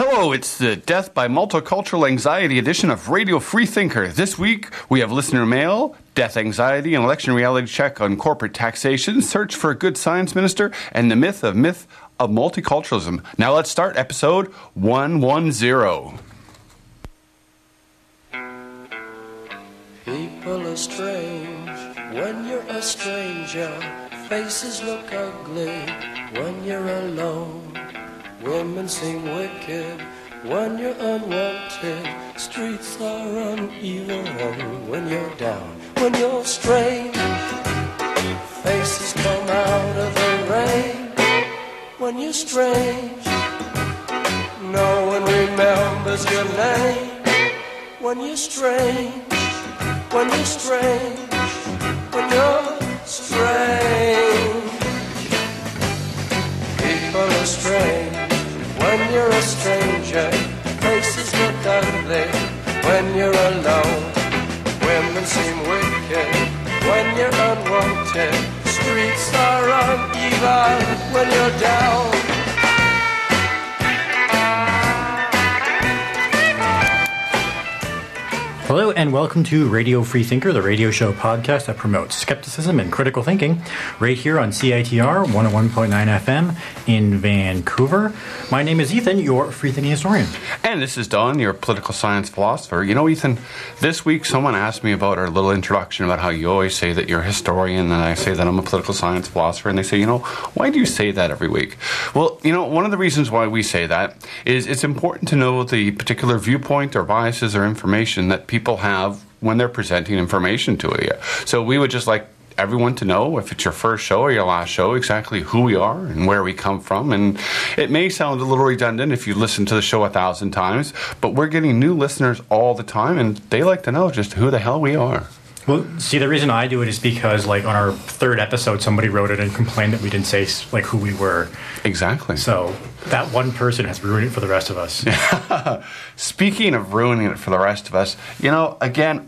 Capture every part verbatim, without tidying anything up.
Hello, it's the Death by Multicultural Anxiety edition of Radio Freethinker. This week, we have listener mail, death anxiety, an election reality check on corporate taxation, search for a good science minister, and the myth of myth of multiculturalism. Now let's start episode one ten. People are strange when you're a stranger. Faces look ugly when you're alone. Women seem wicked when you're unwanted. Streets are uneven when you're down. When you're strange, faces come out of the rain. When you're strange, no one remembers your name. When you're strange, when you're strange, when you're strange. People are strange when you're a stranger. Faces look ugly when you're alone. Women seem wicked when you're unwanted. Streets are uneven when you're down. Hello and welcome to Radio Freethinker, the radio show podcast that promotes skepticism and critical thinking, right here on C I T R one oh one point nine F M in Vancouver. My name is Ethan, your freethinking historian. And this is Don, your political science philosopher. You know, Ethan, this week someone asked me about our little introduction about how you always say that you're a historian and I say that I'm a political science philosopher, and they say, you know, why do you say that every week? Well, you know, one of the reasons why we say that is it's important to know the particular viewpoint or biases or information that people people have when they're presenting information to you. So we would just like everyone to know, if it's your first show or your last show, exactly who we are and where we come from. And it may sound a little redundant if you listen to the show a thousand times, but we're getting new listeners all the time, and they like to know just who the hell we are. Well, see, the reason I do it is because, like, on our third episode, somebody wrote it and complained that we didn't say, like, who we were. Exactly. So that one person has ruined it for the rest of us. Speaking of ruining it for the rest of us, you know, again,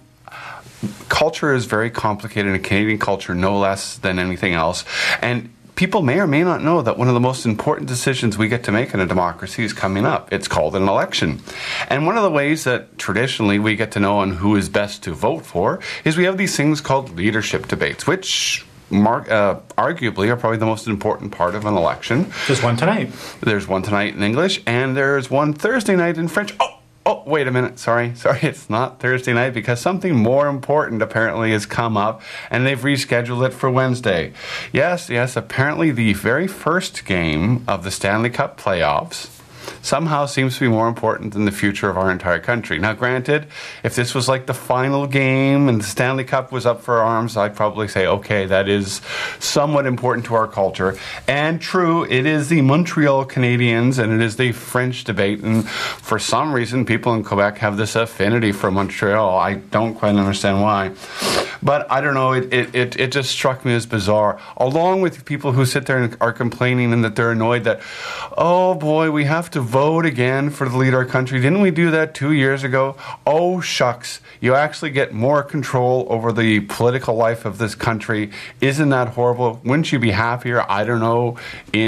culture is very complicated, and Canadian culture no less than anything else. And people may or may not know that one of the most important decisions we get to make in a democracy is coming up. It's called an election. And one of the ways that traditionally we get to know on who is best to vote for is we have these things called leadership debates, which Mark, uh, arguably are probably the most important part of an election. There's one tonight. There's one tonight in English, and there's one Thursday night in French. Oh! Oh, wait a minute. Sorry. Sorry, it's not Thursday night because something more important apparently has come up and they've rescheduled it for Wednesday. Yes, yes, apparently the very first game of the Stanley Cup playoffs somehow seems to be more important than the future of our entire country. Now, granted, if this was like the final game and the Stanley Cup was up for arms, I'd probably say, okay, that is somewhat important to our culture. And true, it is the Montreal Canadiens and it is the French debate. And for some reason, people in Quebec have this affinity for Montreal. I don't quite understand why. But I don't know, it, it, it, it just struck me as bizarre. Along with people who sit there and are complaining and that they're annoyed that, oh boy, we have to vote again for the lead of our country. Didn't we do that two years ago? Oh, shucks. You actually get more control over the political life of this country. Isn't that horrible? Wouldn't you be happier, I don't know,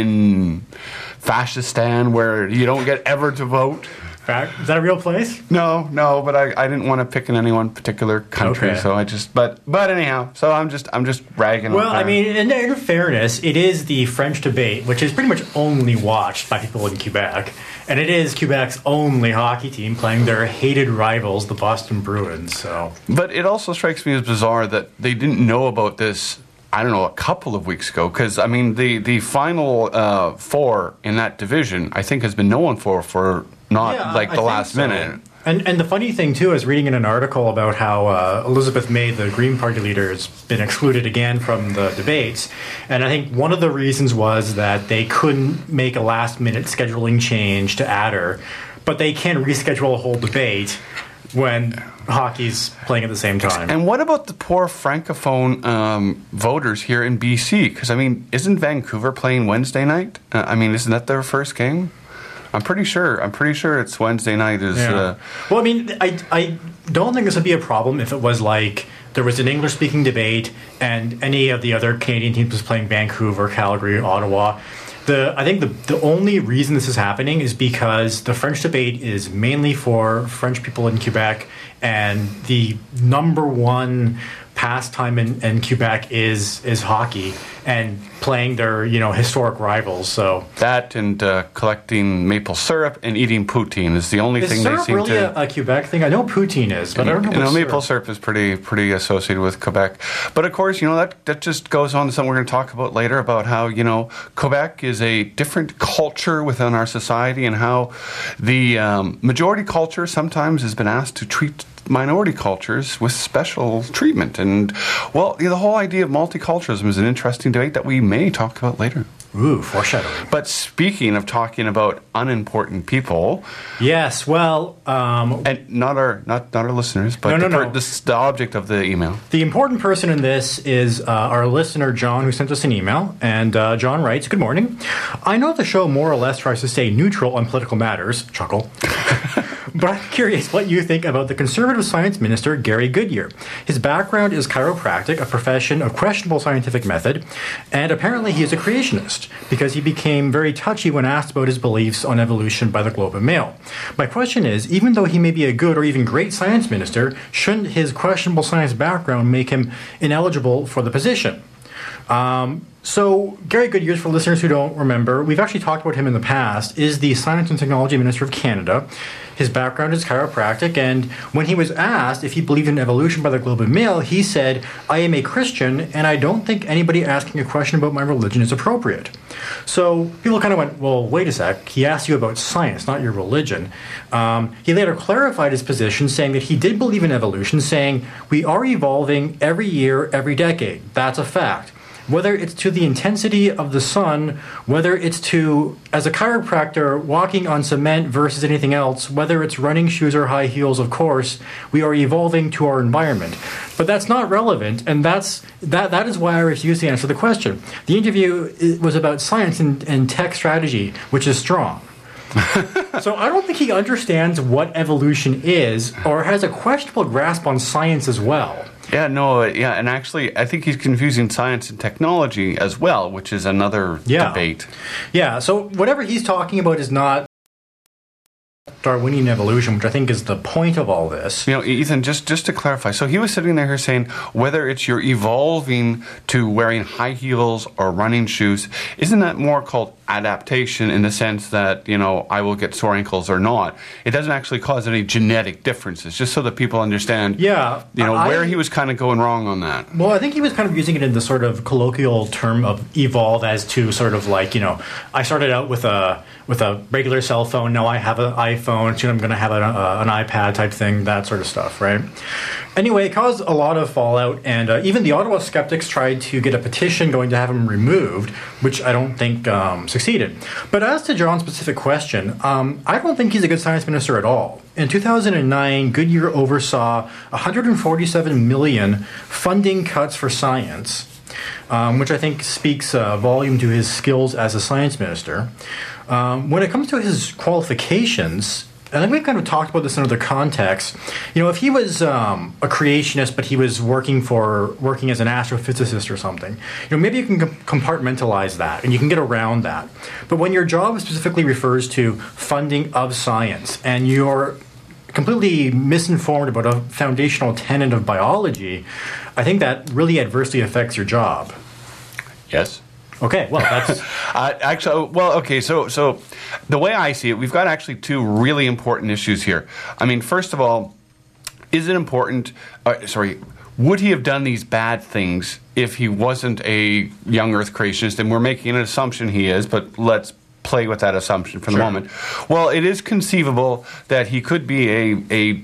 in Fascistan where you don't get ever to vote? Is that a real place? No, no, but I, I didn't want to pick in any one particular country, okay. so I just, but but anyhow, so I'm just I'm just bragging. Well, I mean, in, in fairness, it is the French debate, which is pretty much only watched by people in Quebec, and it is Quebec's only hockey team playing their hated rivals, the Boston Bruins. So, but it also strikes me as bizarre that they didn't know about this, I don't know, a couple of weeks ago, because, I mean, the, the final uh, four in that division, I think, has been known for for not, yeah, like, the I last so. minute. And and the funny thing, too, is reading in an article about how uh, Elizabeth May, the Green Party leader, has been excluded again from the debates. And I think one of the reasons was that they couldn't make a last-minute scheduling change to add her, but they can reschedule a whole debate when hockey's playing at the same time. And what about the poor Francophone um, voters here in B C? Because, I mean, isn't Vancouver playing Wednesday night? Uh, I mean, isn't that their first game? I'm pretty sure. I'm pretty sure it's Wednesday night. Is yeah. uh, well, I mean, I I don't think this would be a problem if it was like there was an English-speaking debate and any of the other Canadian teams was playing Vancouver, Calgary, Ottawa. The, I think the, the only reason this is happening is because the French debate is mainly for French people in Quebec, and the number one pastime in, in Quebec is is hockey and playing their you know historic rivals. So that and uh, collecting maple syrup and eating poutine is the only is thing syrup they seem really to. A, a Quebec thing? I know poutine is, but I don't know. You know, what maple syrup. syrup is pretty pretty associated with Quebec. But of course, you know that that just goes on to something we're going to talk about later about how you know Quebec is a different culture within our society, and how the um, majority culture sometimes has been asked to treat minority cultures with special treatment. And, well, you know, the whole idea of multiculturalism is an interesting debate that we may talk about later. Ooh, foreshadowing. But speaking of talking about unimportant people... Yes, well... Um, and not our not, not our listeners, but no, no, the, per, no. the, the object of the email. The important person in this is uh, our listener, John, who sent us an email. And uh, John writes, "Good morning. I know the show more or less tries to stay neutral on political matters." Chuckle. But I'm curious what you think about the conservative science minister, Gary Goodyear. His background is chiropractic, a profession of questionable scientific method, and apparently he is a creationist because he became very touchy when asked about his beliefs on evolution by the Globe and Mail. My question is, even though he may be a good or even great science minister, shouldn't his questionable science background make him ineligible for the position? Um, so, Gary Goodyear, for listeners who don't remember, we've actually talked about him in the past, is the Science and Technology Minister of Canada. His background is chiropractic, and when he was asked if he believed in evolution by the Globe and Mail, he said, "I am a Christian, and I don't think anybody asking a question about my religion is appropriate." So people kind of went, well, wait a sec, he asked you about science, not your religion. Um, he later clarified his position, saying that he did believe in evolution, saying, "We are evolving every year, every decade. That's a fact. Whether it's to the intensity of the sun, whether it's to, as a chiropractor, walking on cement versus anything else, whether it's running shoes or high heels, of course, we are evolving to our environment." But that's not relevant, and that's that. That is why I refuse to answer the question. The interview was about science and, and tech strategy, which is strong. So I don't think he understands what evolution is or has a questionable grasp on science as well. Yeah, no, yeah, and actually, I think he's confusing science and technology as well, which is another yeah. debate. Yeah, so whatever he's talking about is not Darwinian evolution, which I think is the point of all this. You know, Ethan, just, just to clarify, so he was sitting there here saying whether it's you're evolving to wearing high heels or running shoes, isn't that more called adaptation in the sense that, you know, I will get sore ankles or not? It doesn't actually cause any genetic differences, just so that people understand, yeah, you know, I, where he was kind of going wrong on that. Well, I think he was kind of using it in the sort of colloquial term of evolve as to sort of like, you know, I started out with a with a regular cell phone, now I have an iPhone, soon I'm going to have an, uh, an iPad type thing, that sort of stuff, right? Anyway, it caused a lot of fallout, and uh, even the Ottawa Skeptics tried to get a petition going to have him removed, which I don't think um, succeeded. But as to John's specific question, um, I don't think he's a good science minister at all. In two thousand nine, Goodyear oversaw one hundred forty-seven million dollars funding cuts for science, um, which I think speaks uh, volume to his skills as a science minister. Um, when it comes to his qualifications, I think we've kind of talked about this in other contexts. You know, if he was um, a creationist, but he was working for working as an astrophysicist or something, you know, maybe you can compartmentalize that and you can get around that. But when your job specifically refers to funding of science and you're completely misinformed about a foundational tenet of biology, I think that really adversely affects your job. Yes. Okay, well, that's... uh, actually, well, okay, so so the way I see it, we've got actually two really important issues here. I mean, first of all, is it important, uh, sorry, would he have done these bad things if he wasn't a young Earth creationist? And we're making an assumption he is, but let's play with that assumption for the sure. moment. Well, it is conceivable that he could be a, a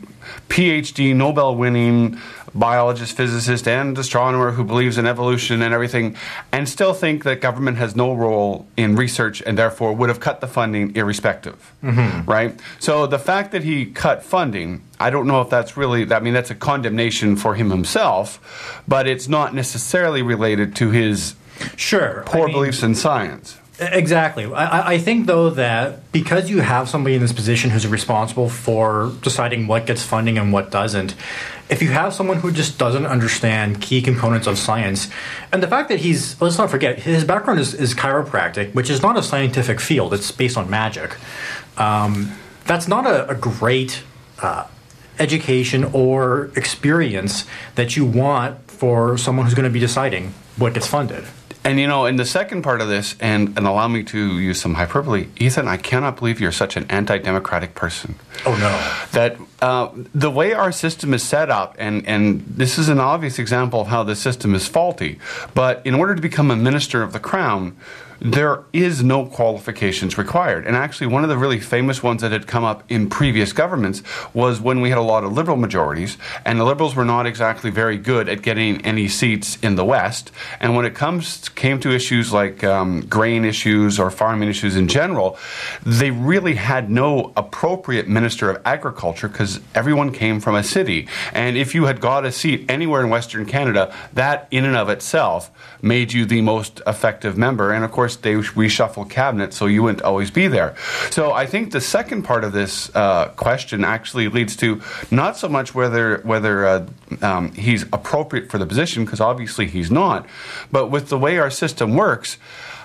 PhD, Nobel-winning biologist, physicist, and astronomer who believes in evolution and everything, and still think that government has no role in research and therefore would have cut the funding irrespective, mm-hmm. right? So the fact that he cut funding, I don't know if that's really, I mean, that's a condemnation for him himself, but it's not necessarily related to his sure. poor I mean, beliefs in science. Exactly. I, I think, though, that because you have somebody in this position who's responsible for deciding what gets funding and what doesn't, if you have someone who just doesn't understand key components of science, and the fact that he's, let's not forget, his background is, is chiropractic, which is not a scientific field, it's based on magic. Um, that's not a, a great uh, education or experience that you want for someone who's going to be deciding what gets funded. And, you know, in the second part of this, and, and allow me to use some hyperbole, Ethan, I cannot believe you're such an anti-democratic person. Oh, no. That uh, the way our system is set up, and, and this is an obvious example of how the system is faulty, but in order to become a minister of the Crown, there is no qualifications required. And actually, one of the really famous ones that had come up in previous governments was when we had a lot of Liberal majorities, and the Liberals were not exactly very good at getting any seats in the West. And when it comes came to issues like um, grain issues or farming issues in general, they really had no appropriate Minister of Agriculture because everyone came from a city. And if you had got a seat anywhere in Western Canada, that in and of itself made you the most effective member. And of course, they reshuffle cabinet, so you wouldn't always be there. So I think the second part of this uh, question actually leads to not so much whether whether uh, um, he's appropriate for the position, because obviously he's not, but with the way our system works,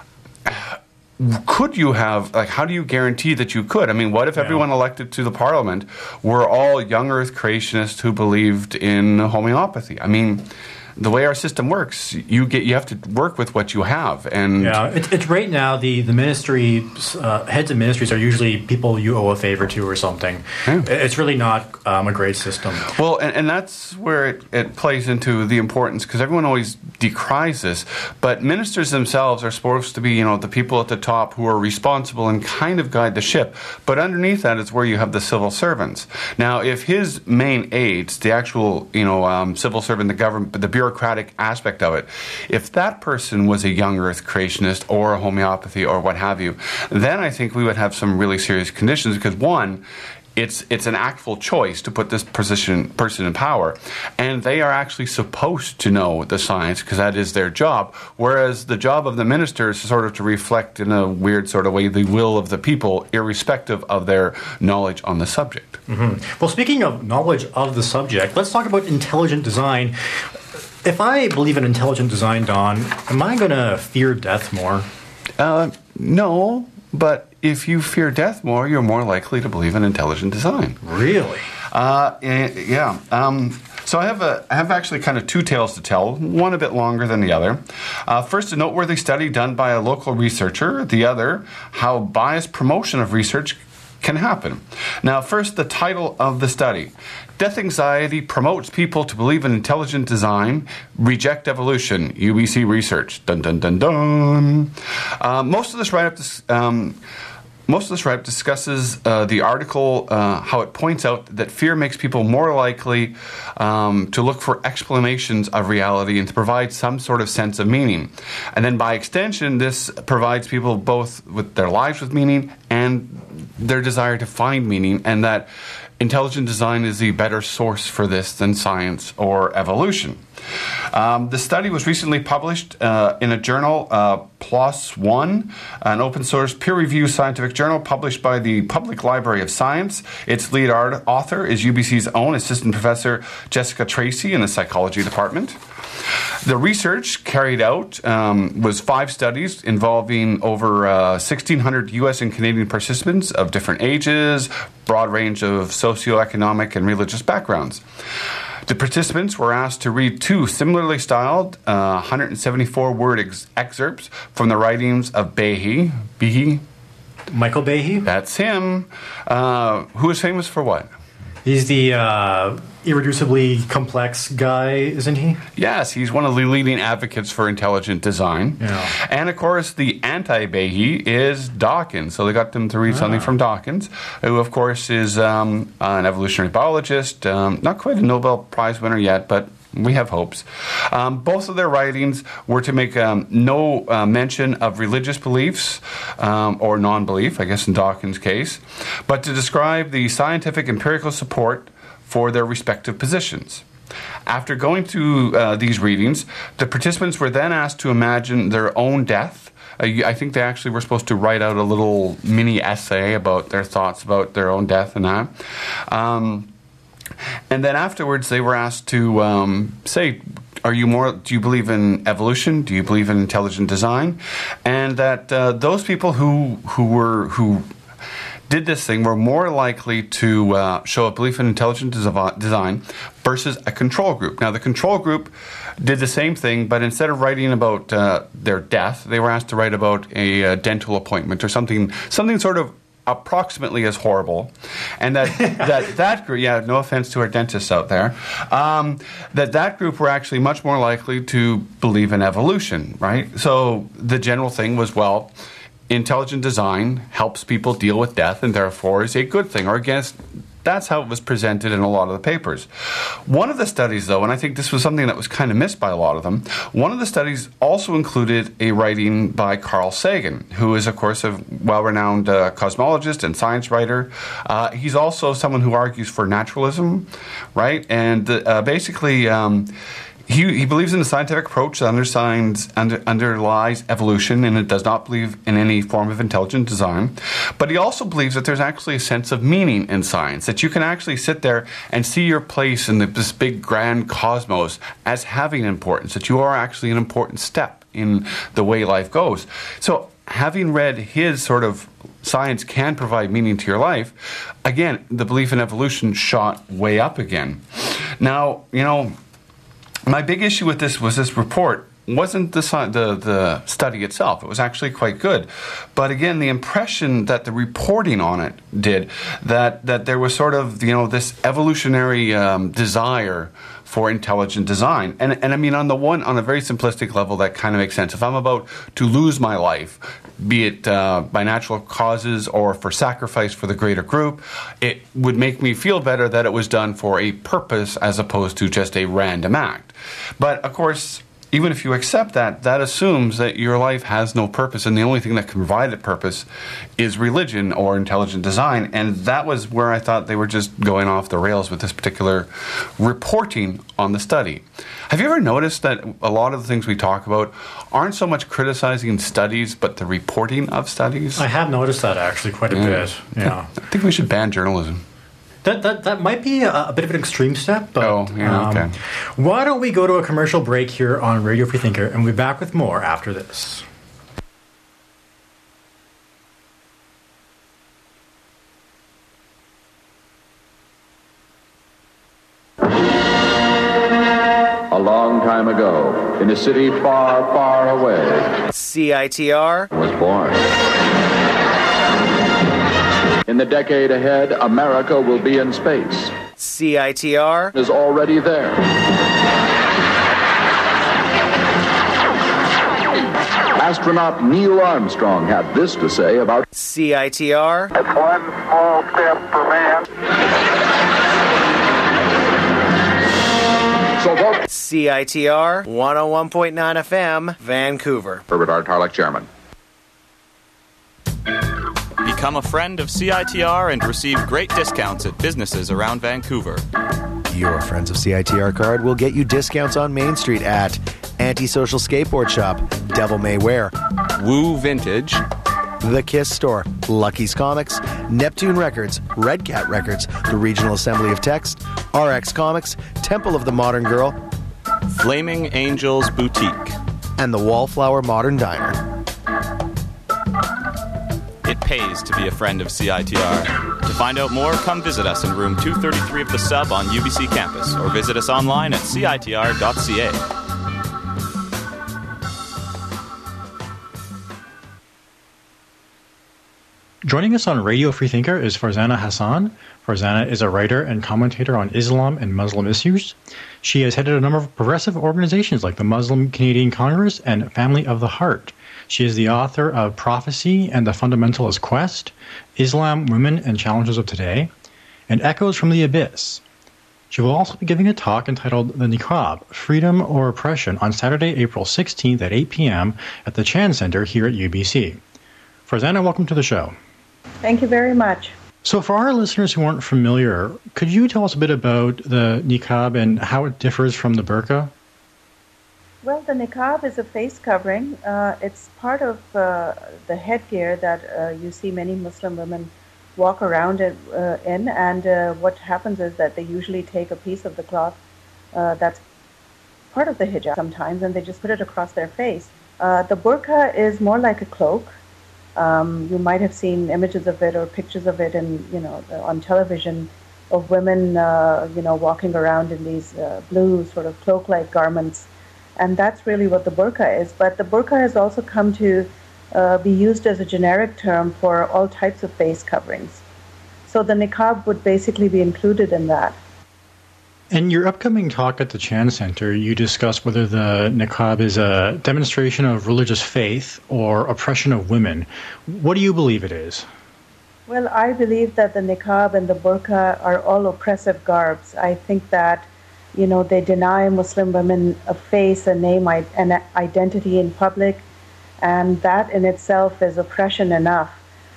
could you have, like, how do you guarantee that you could? I mean, what if yeah. everyone elected to the parliament were all young earth creationists who believed in homeopathy? I mean, the way our system works, you get you have to work with what you have, and yeah, it's, it's right now the the ministry uh, heads of ministries are usually people you owe a favor to or something. Yeah. It's really not um, a great system. Well, and, and that's where it, it plays into the importance, because everyone always decries this, but ministers themselves are supposed to be, you know, the people at the top who are responsible and kind of guide the ship. But underneath that is where you have the civil servants. Now, if his main aides, the actual, you know, um, civil servant, the government, the bureaucratic aspect of it, if that person was a young earth creationist or a homeopathy or what have you, then I think we would have some really serious conditions, because one, It's it's an actual choice to put this position person in power, and they are actually supposed to know the science because that is their job. Whereas the job of the minister is sort of to reflect in a weird sort of way the will of the people, irrespective of their knowledge on the subject. Mm-hmm. Well, speaking of knowledge of the subject, let's talk about intelligent design. If I believe in intelligent design, Don, am I going to fear death more? Uh, no. But if you fear death more, you're more likely to believe in intelligent design. Really? Uh, yeah. Um, so I have a, I have actually kind of two tales to tell, one a bit longer than the other. Uh, first, a noteworthy study done by a local researcher. The other, how biased promotion of research can happen. Now, first, the title of the study. Death anxiety promotes people to believe in intelligent design, reject evolution, U B C research. Dun, dun, dun, dun. Uh, most of this write-up dis- um, most of this write-up discusses uh, the article, uh, how it points out that fear makes people more likely um, to look for explanations of reality and to provide some sort of sense of meaning. And then by extension, this provides people both with their lives with meaning and their desire to find meaning, and that intelligent design is the better source for this than science or evolution. Um, the study was recently published uh, in a journal, uh, PLOS One, an open source peer-reviewed scientific journal published by the Public Library of Science. Its lead art- author is U B C's own assistant professor Jessica Tracy in the psychology department. The research carried out um, was five studies involving over uh, sixteen hundred U S and Canadian participants of different ages, broad range of socioeconomic and religious backgrounds. The participants were asked to read two similarly styled uh, one hundred seventy-four word ex- excerpts from the writings of Behe. Behe? Michael Behe? That's him. Uh, who is famous for what? He's the uh, irreducibly complex guy, isn't he? Yes, he's one of the leading advocates for intelligent design. Yeah. And, of course, the anti-Behe is Dawkins. So they got them to read ah. something from Dawkins, who, of course, is um, an evolutionary biologist. Um, not quite a Nobel Prize winner yet, but we have hopes. Um, both of their writings were to make um, no uh, mention of religious beliefs um, or non-belief, I guess in Dawkins' case, but to describe the scientific empirical support for their respective positions. After going through uh, these readings, the participants were then asked to imagine their own death Uh, you- I think they actually were supposed to write out a little mini essay about their thoughts about their own death and that. Um, and then afterwards, they were asked to um, say, are you more? Do you believe in evolution? Do you believe in intelligent design? And that uh, those people who who were who did this thing were more likely to uh, show a belief in intelligent des- design versus a control group. Now, the control group did the same thing, but instead of writing about uh, their death, they were asked to write about a uh, dental appointment or something, something sort of approximately as horrible, and that that that group, yeah, no offense to our dentists out there, um, that that group were actually much more likely to believe in evolution, right? So the general thing was, well, intelligent design helps people deal with death and therefore is a good thing, or against. That's how it was presented in a lot of the papers. One of the studies, though, and I think this was something that was kind of missed by a lot of them, one of the studies also included a writing by Carl Sagan, who is, of course, a well-renowned uh, cosmologist and science writer. Uh, he's also someone who argues for naturalism, right? And uh, basically... Um, He, he believes in a scientific approach that undersigns, under, underlies evolution, and it does not believe in any form of intelligent design. But he also believes that there's actually a sense of meaning in science, that you can actually sit there and see your place in the, this big grand cosmos as having importance, that you are actually an important step in the way life goes. So having read his sort of science can provide meaning to your life, again, the belief in evolution shot way up again. Now, you know... My big issue with this was this report wasn't the, the the study itself. It was actually quite good. But again, the impression that the reporting on it did, that, that there was sort of, you know, this evolutionary um, desire for intelligent design. And, and I mean, on the one, on a very simplistic level, that kind of makes sense. If I'm about to lose my life, be it uh, by natural causes or for sacrifice for the greater group, it would make me feel better that it was done for a purpose as opposed to just a random act. But, of course, even if you accept that, that assumes that your life has no purpose, and the only thing that can provide that purpose is religion or intelligent design. And that was where I thought they were just going off the rails with this particular reporting on the study. Have you ever noticed that a lot of the things we talk about aren't so much criticizing studies, but the reporting of studies? I have noticed that actually quite a yeah. bit. Yeah, I think we should ban journalism. That, that that might be a, a bit of an extreme step, but oh, yeah, okay. um, why don't we go to a commercial break here on Radio Free Thinker, and we'll be back with more after this. A long time ago, in a city far, far away, C I T R was born. In the decade ahead, America will be in space. C I T R Is already there. Astronaut Neil Armstrong had this to say about C I T R. It's one small step for man. So vote C I T R one oh one point nine F M, Vancouver. Herbert R. Tarlek, Chairman. Become a friend of C I T R and receive great discounts at businesses around Vancouver. Your Friends of C I T R card will get you discounts on Main Street at Antisocial Skateboard Shop, Devil May Wear, Woo Vintage, The Kiss Store, Lucky's Comics, Neptune Records, Red Cat Records, the Regional Assembly of Text, R X Comics, Temple of the Modern Girl, Flaming Angels Boutique. and the Wallflower Modern Diner. It pays to be a friend of C I T R. To find out more, come visit us in room two thirty-three of the Sub on U B C campus, or visit us online at C I T R dot C A. Joining us on Radio Free Thinker is Farzana Hassan. Farzana is a writer and commentator on Islam and Muslim issues. She has headed a number of progressive organizations like the Muslim Canadian Congress and Family of the Heart. She is the author of Prophecy and the Fundamentalist Quest, Islam, Women, and Challenges of Today, and Echoes from the Abyss. She will also be giving a talk entitled The Niqab, Freedom or Oppression on Saturday, April sixteenth at eight p.m. at the Chan Center here at U B C. Farzana, welcome to the show. Thank you very much. So for our listeners who aren't familiar, could you tell us a bit about the niqab and how it differs from the burqa? Well, the niqab is a face covering. Uh, it's part of uh, the headgear that uh, you see many Muslim women walk around in, uh, in. and uh, what happens is that they usually take a piece of the cloth uh, that's part of the hijab sometimes, and they just put it across their face. Uh, the burqa is more like a cloak. Um, you might have seen images of it or pictures of it in, you know, on television of women, uh, you know, walking around in these uh, blue sort of cloak-like garments. And that's really what the burqa is. But the burqa has also come to uh, be used as a generic term for all types of face coverings. So the niqab would basically be included in that. In your upcoming talk at the Chan Center, you discuss whether the niqab is a demonstration of religious faith or oppression of women. What do you believe it is? Well, I believe that the niqab and the burqa are all oppressive garbs. I think that, you know, they deny Muslim women a face, a name, an identity in public, and that in itself is oppression enough.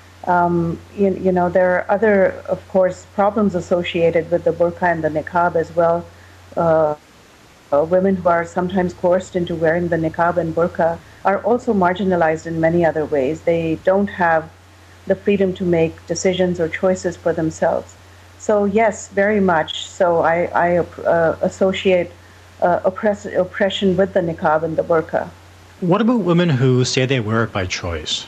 Um, you, you know, there are other, of course, problems associated with the burqa and the niqab as well. Uh, uh, women who are sometimes coerced into wearing the niqab and burqa are also marginalized in many other ways. They don't have the freedom to make decisions or choices for themselves. So yes, very much. So I, I uh, associate uh, oppress, oppression with the niqab and the burqa. What about women who say they wear it by choice?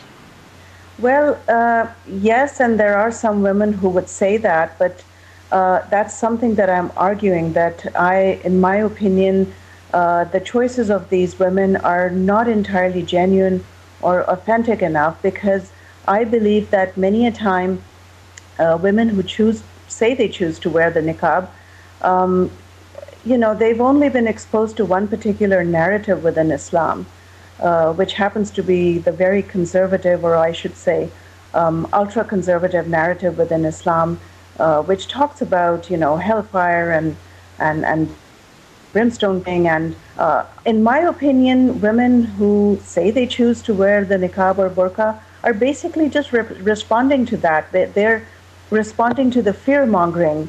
Well, uh, yes, and there are some women who would say that, but uh, that's something that I'm arguing, that I, in my opinion, uh, the choices of these women are not entirely genuine or authentic enough, because I believe that many a time uh, women who choose, say they choose to wear the niqab, um, you know, they've only been exposed to one particular narrative within Islam. Uh, which happens to be the very conservative, or I should say, um, ultra-conservative narrative within Islam, uh, which talks about, you know, hellfire and and and brimstone thing. And uh, in my opinion, women who say they choose to wear the niqab or burqa are basically just re- responding to that. They, they're responding to the fear-mongering,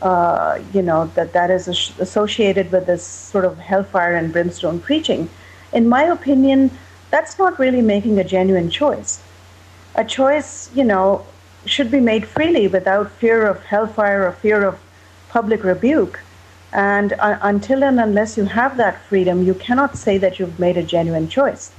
uh, you know, that that is associated with this sort of hellfire and brimstone preaching. In my opinion, that's not really making a genuine choice. A choice, you know, should be made freely without fear of hellfire or fear of public rebuke. And uh, until and unless you have that freedom, you cannot say that you've made a genuine choice.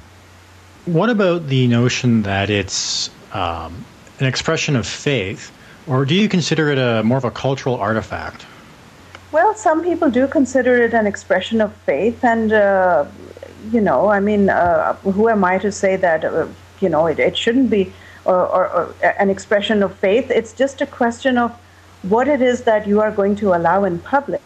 What about the notion that it's um, an expression of faith, or do you consider it a more of a cultural artifact? Well, some people do consider it an expression of faith, and uh, you know, I mean, uh, who am I to say that, uh, you know, it, it shouldn't be or, or, or an expression of faith? It's just a question of what it is that you are going to allow in public.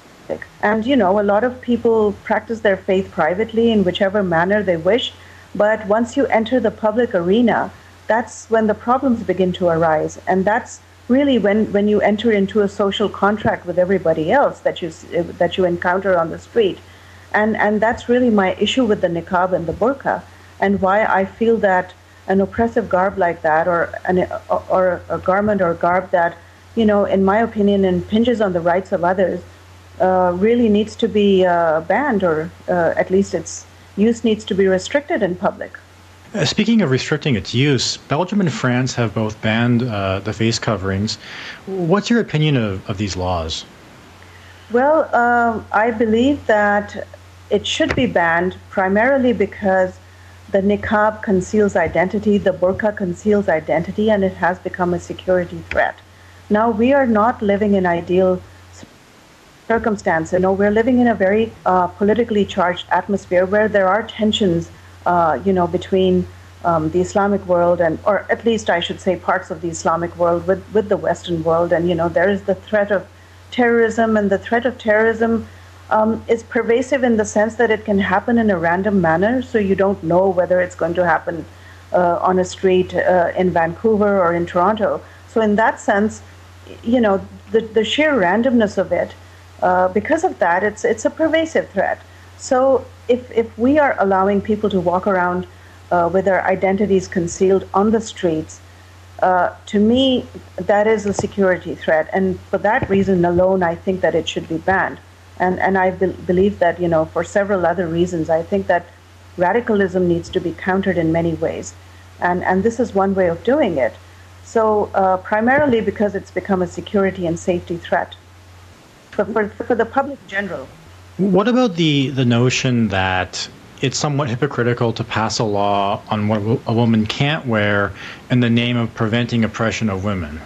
And, you know, a lot of people practice their faith privately in whichever manner they wish. But once you enter the public arena, that's when the problems begin to arise. And that's really when, when you enter into a social contract with everybody else that you, that you encounter on the street. And and that's really my issue with the niqab and the burqa, and why I feel that an oppressive garb like that, or an or a garment or garb that, you know, in my opinion, impinges on the rights of others, uh, really needs to be uh, banned, or uh, at least its use needs to be restricted in public. Uh, speaking of restricting its use, Belgium and France have both banned uh, the face coverings. What's your opinion of, of these laws? Well, um, I believe that it should be banned primarily because the niqab conceals identity, the burqa conceals identity, and it has become a security threat. Now, we are not living in ideal circumstances. You know, we're living in a very uh, politically charged atmosphere where there are tensions, uh, you know, between um, the Islamic world and, or at least I should say parts of the Islamic world with, with the Western world. And, you know, there is the threat of terrorism, and the threat of terrorism um, is pervasive in the sense that it can happen in a random manner, so you don't know whether it's going to happen uh, on a street uh, in Vancouver or in Toronto. So in that sense, you know, the, the sheer randomness of it, uh, because of that, it's it's a pervasive threat. So if, if we are allowing people to walk around uh, with their identities concealed on the streets, Uh, to me, that is a security threat, and for that reason alone, I think that it should be banned. And, and I be- believe that, you know, for several other reasons, I think that radicalism needs to be countered in many ways. And, and this is one way of doing it. So uh, primarily because it's become a security and safety threat. But for, for the public in general. What about the, the notion that it's somewhat hypocritical to pass a law on what a woman can't wear in the name of preventing oppression of women?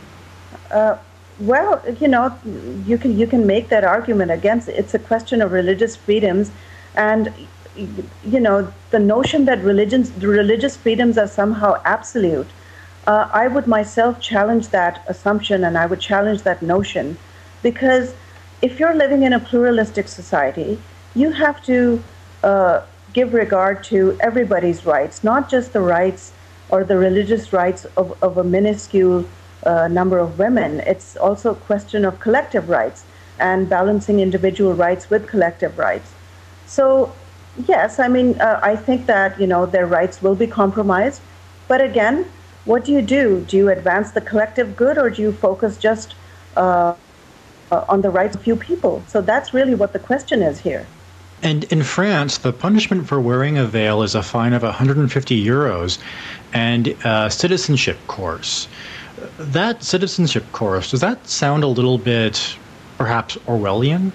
Uh, well, you know, you can you can make that argument against it. It's a question of religious freedoms, and you know the notion that religions, the religious freedoms are somehow absolute. Uh, I would myself challenge that assumption, and I would challenge that notion, because if you're living in a pluralistic society, you have to uh, give regard to everybody's rights, not just the rights or the religious rights of, of a minuscule uh, number of women. It's also a question of collective rights and balancing individual rights with collective rights. So, yes, I mean, uh, I think that, you know, their rights will be compromised. But again, what do you do? Do you advance the collective good, or do you focus just uh, uh, on the rights of few people? So that's really what the question is here. And in France, the punishment for wearing a veil is a fine of one hundred fifty euros and a citizenship course. That citizenship course, does that sound a little bit, perhaps, Orwellian?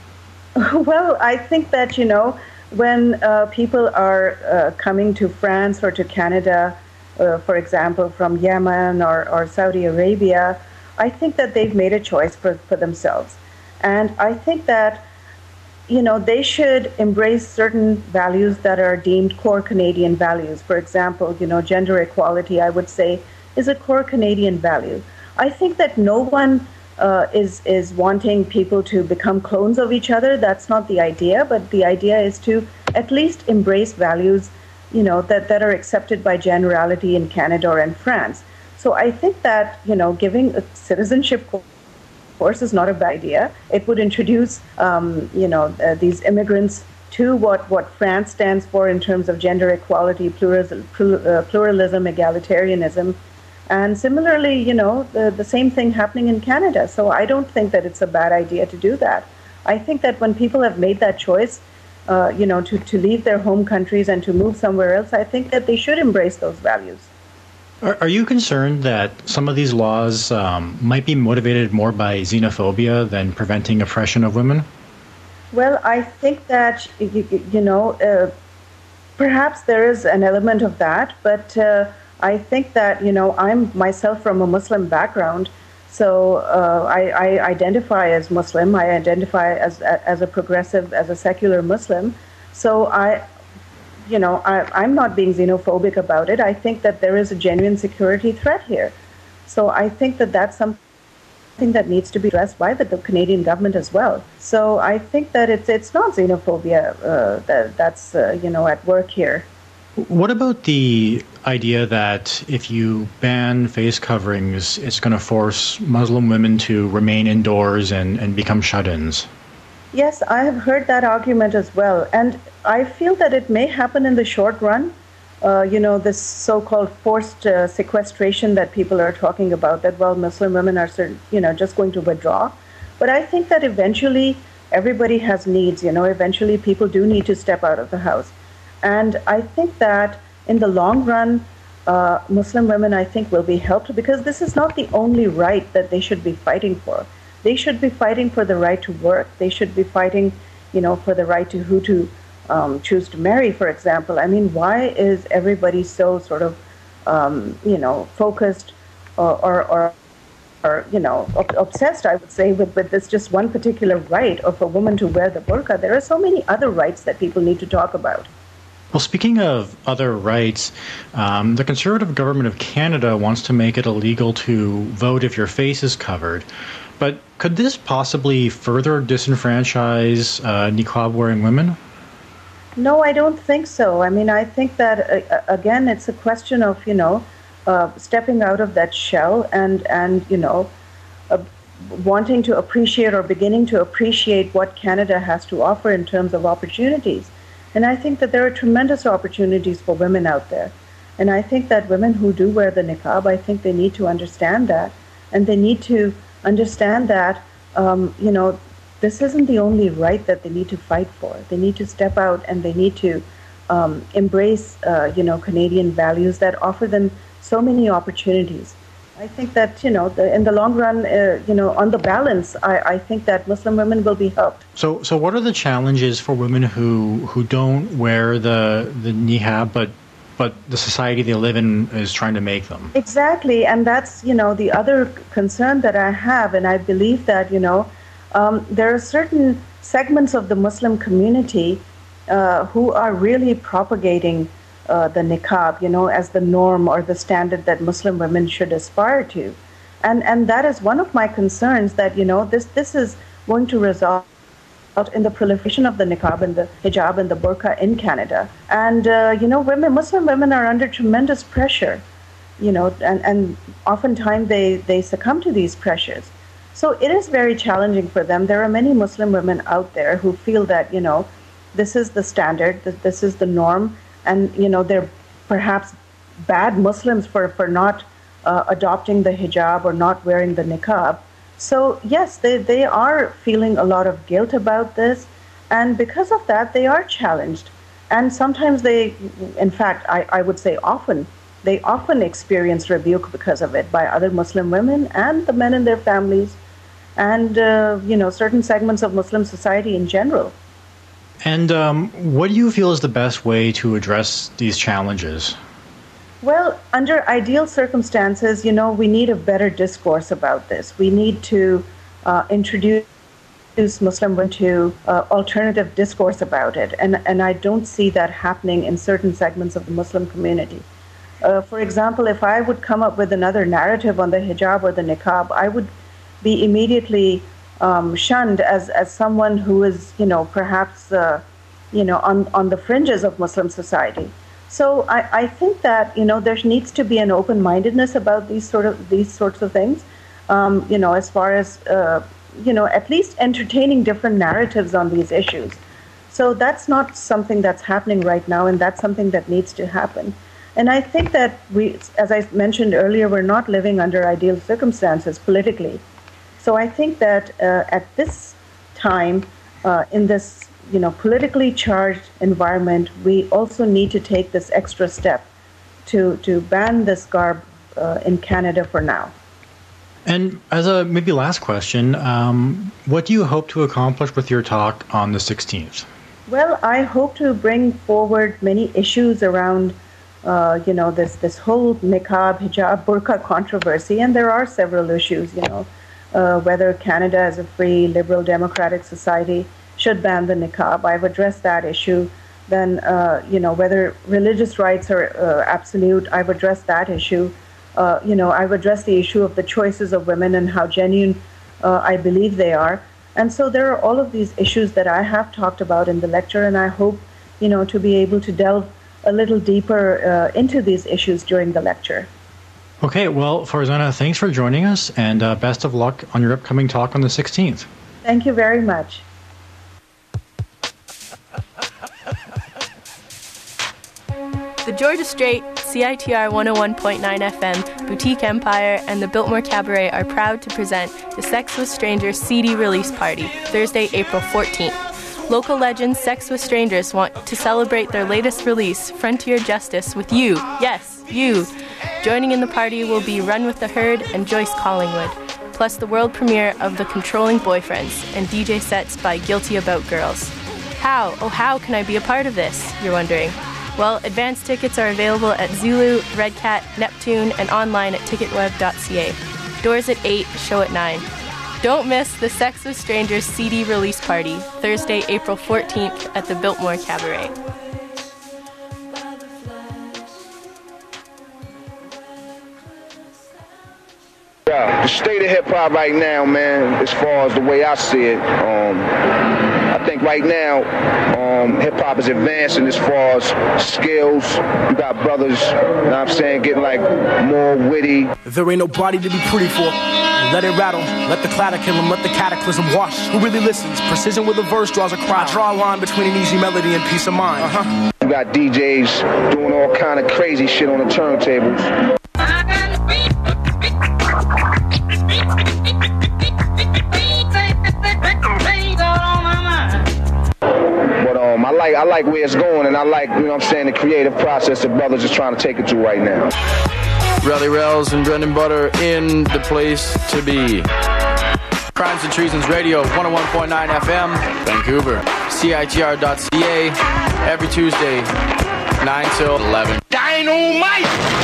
Well, I think that, you know, when uh, people are uh, coming to France or to Canada, uh, for example, from Yemen or, or Saudi Arabia, I think that they've made a choice for, for themselves. And I think that, you know, they should embrace certain values that are deemed core Canadian values. For example, you know, gender equality, I would say, is a core Canadian value. I think that no one uh, is is wanting people to become clones of each other. That's not the idea, but the idea is to at least embrace values, you know, that, that are accepted by generality in Canada or in France. So I think that, you know, giving a citizenship course is not a bad idea. It would introduce, um, you know, uh, these immigrants to what, what France stands for in terms of gender equality, pluralism, pluralism, egalitarianism. And similarly, you know, the, the same thing happening in Canada. So I don't think that it's a bad idea to do that. I think that when people have made that choice, uh, you know, to, to leave their home countries and to move somewhere else, I think that they should embrace those values. Are, are you concerned that some of these laws um, might be motivated more by xenophobia than preventing oppression of women? Well, I think that, you, you know, uh, perhaps there is an element of that, but uh, I think that, you know, I'm myself from a Muslim background, so uh, I, I identify as Muslim, I identify as as a progressive, as a secular Muslim, so I, you know, I, I'm not being xenophobic about it. I think that there is a genuine security threat here. So I think that that's something that needs to be addressed by the, the Canadian government as well. So I think that it's it's not xenophobia uh, that that's uh, you know at work here. What about the idea that if you ban face coverings, it's going to force Muslim women to remain indoors and, and become shut-ins? Yes, I have heard that argument as well. And I feel that it may happen in the short run. Uh, you know, this so-called forced uh, sequestration that people are talking about, that, well, Muslim women are, certain, you know, just going to withdraw. But I think that eventually everybody has needs, you know, eventually people do need to step out of the house. And I think that in the long run, uh, Muslim women, I think, will be helped, because this is not the only right that they should be fighting for. They should be fighting for the right to work. They should be fighting, you know, for the right to who to um, choose to marry, for example. I mean, why is everybody so sort of, um, you know, focused or, or, or, or you know, ob- obsessed, I would say, with, with this just one particular right of a woman to wear the burqa? There are so many other rights that people need to talk about. Well, speaking of other rights, um, the Conservative government of Canada wants to make it illegal to vote if your face is covered. But could this possibly further disenfranchise uh, niqab-wearing women? No, I don't think so. I mean, I think that, uh, again, it's a question of, you know, uh, stepping out of that shell and, and you know, uh, wanting to appreciate or beginning to appreciate what Canada has to offer in terms of opportunities. And I think that there are tremendous opportunities for women out there. And I think that women who do wear the niqab, I think they need to understand that. And they need to understand that, um, you know, this isn't the only right that they need to fight for. They need to step out and they need to um, embrace, uh, you know, Canadian values that offer them so many opportunities. I think that, you know, the, in the long run, uh, you know, on the balance, I, I think that Muslim women will be helped. So, so what are the challenges for women who, who don't wear the the niqab, but but the society they live in is trying to make them? Exactly, and that's, you know, the other concern that I have, and I believe that, you know, um, there are certain segments of the Muslim community uh, who are really propagating Uh, the niqab, you know, as the norm or the standard that Muslim women should aspire to. And and that is one of my concerns, that, you know, this this is going to result in the proliferation of the niqab and the hijab and the burqa in Canada. And, uh, you know, women, Muslim women are under tremendous pressure, you know, and, and oftentimes they, they succumb to these pressures. So it is very challenging for them. There are many Muslim women out there who feel that, you know, this is the standard, that this is the norm. And, you know, they're perhaps bad Muslims for, for not uh, adopting the hijab or not wearing the niqab. So, yes, they, they are feeling a lot of guilt about this. And because of that, they are challenged. And sometimes they, in fact, I, I would say often, they often experience rebuke because of it by other Muslim women and the men in their families and, uh, you know, certain segments of Muslim society in general. And um, what do you feel is the best way to address these challenges? Well, under ideal circumstances, you know, we need a better discourse about this. We need to uh, introduce Muslim women to uh, alternative discourse about it. And, and I don't see that happening in certain segments of the Muslim community. Uh, for example, if I would come up with another narrative on the hijab or the niqab, I would be immediately Um, shunned as, as someone who is, you know, perhaps, uh, you know, on, on the fringes of Muslim society. So I, I think that, you know, there needs to be an open-mindedness about these sort of these sorts of things, um, you know, as far as, uh, you know, at least entertaining different narratives on these issues. So that's not something that's happening right now, and that's something that needs to happen. And I think that we, as I mentioned earlier, we're not living under ideal circumstances politically. So I think that uh, at this time, uh, in this, you know, politically charged environment, we also need to take this extra step to to ban this garb uh, in Canada for now. And as a maybe last question, um, what do you hope to accomplish with your talk on the sixteenth? Well, I hope to bring forward many issues around, uh, you know, this this whole niqab, hijab, burqa controversy, and there are several issues, you know. Uh, whether Canada as a free, liberal, democratic society should ban the niqab. I've addressed that issue. Then, uh, you know, whether religious rights are uh, absolute, I've addressed that issue. Uh, you know, I've addressed the issue of the choices of women and how genuine uh, I believe they are. And so there are all of these issues that I have talked about in the lecture, and I hope, you know, to be able to delve a little deeper uh, into these issues during the lecture. Okay, well, Farzana, thanks for joining us, and uh, best of luck on your upcoming talk on the sixteenth. Thank you very much. The Georgia Strait, C I T R one oh one point nine F M, Boutique Empire, and the Biltmore Cabaret are proud to present the Sex with Strangers C D release party, Thursday, April fourteenth. Local legends Sex with Strangers want to celebrate their latest release, Frontier Justice, with you. Yes, you. Joining in the party will be Run with the Herd and Joyce Collingwood, plus the world premiere of The Controlling Boyfriends and D J sets by Guilty About Girls. How, oh how can I be a part of this, you're wondering? Well, advance tickets are available at Zulu, Red Cat, Neptune, and online at ticketweb dot c a. Doors at eight, show at nine. Don't miss the Sex with Strangers C D release party, Thursday, April fourteenth at the Biltmore Cabaret. Yeah, the state of hip-hop right now, man, as far as the way I see it, um, I think right now, um, hip-hop is advancing as far as skills. You got brothers, you know what I'm saying, getting like more witty. There ain't nobody to be pretty for. Let it rattle, let the clatter kill him, let the cataclysm wash. Who really listens? Precision with a verse draws a crowd. I draw a line between an easy melody and peace of mind. Uh-huh. You got D Js doing all kind of crazy shit on the turntables. like I like where it's going, and I like, you know what I'm saying, the creative process that brothers is trying to take it to right now. Rally Rails and Brendan Butter in the place to be. Crimes and Treasons Radio, one oh one point nine F M, Vancouver. C I T R dot C A, every Tuesday, nine till eleven. Dynamite!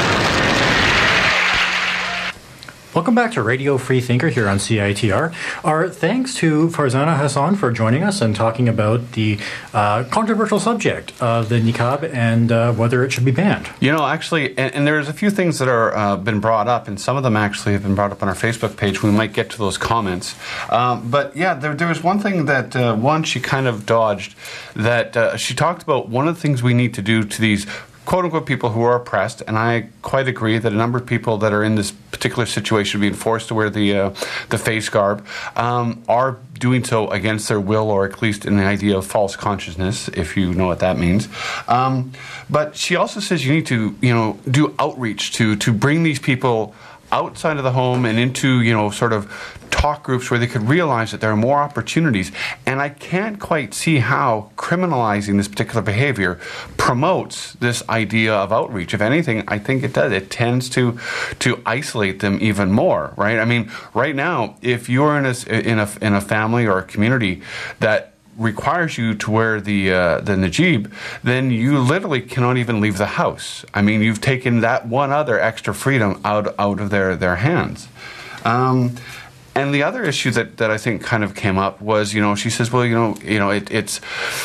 Welcome back to Radio Free Thinker here on C I T R. Our thanks to Farzana Hassan for joining us and talking about the uh, controversial subject of the niqab and uh, whether it should be banned. You know, actually, and, and there's a few things that are uh, been brought up, and some of them actually have been brought up on our Facebook page. We might get to those comments. Um, but yeah, there, there was one thing that, uh, one, she kind of dodged, that uh, she talked about one of the things we need to do to these quote-unquote people who are oppressed, and I quite agree that a number of people that are in this particular situation being forced to wear the uh, the face garb um, are doing so against their will, or at least in the idea of false consciousness, if you know what that means. Um, but she also says you need to, you know, do outreach to to bring these people outside of the home and into, you know, sort of talk groups where they could realize that there are more opportunities. And I can't quite see how criminalizing this particular behavior promotes this idea of outreach. If anything, I think it does. It tends to to isolate them even more, right? I mean, right now, if you're in a in a in a family or a community that requires you to wear the uh, the Najib, then you literally cannot even leave the house. I mean, you've taken that one other extra freedom out out of their their hands. Um, and the other issue that, that I think kind of came up was, you know, she says, well, you know, you know, it, it's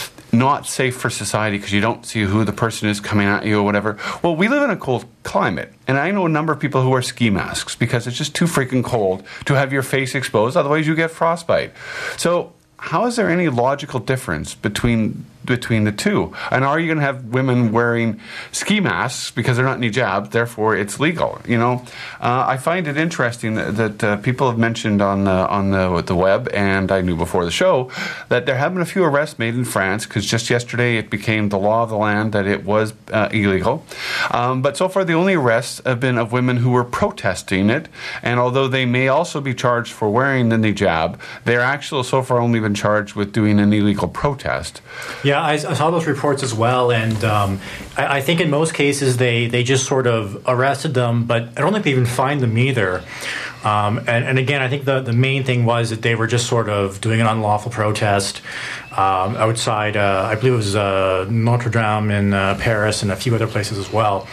not safe for society because you don't see who the person is coming at you or whatever. Well, we live in a cold climate, and I know a number of people who wear ski masks because it's just too freaking cold to have your face exposed. Otherwise, you get frostbite. So how is there any logical difference between between the two? And are you going to have women wearing ski masks because they're not hijab, therefore it's legal? You know, uh, I find it interesting that, that uh, people have mentioned on the, on the, the web, and I knew before the show, that there have been a few arrests made in France, because just yesterday it became the law of the land that it was uh, illegal. Um, but so far the only arrests have been of women who were protesting it, and although they may also be charged for wearing the hijab, they're actually so far only been charged with doing an illegal protest. Yeah, I, I saw those reports as well, and um, I, I think in most cases they, they just sort of arrested them, but I don't think they even fined them either. Um, and, and again, I think the, the main thing was that they were just sort of doing an unlawful protest um, outside, uh, I believe it was uh, Notre Dame in uh, Paris and a few other places as well.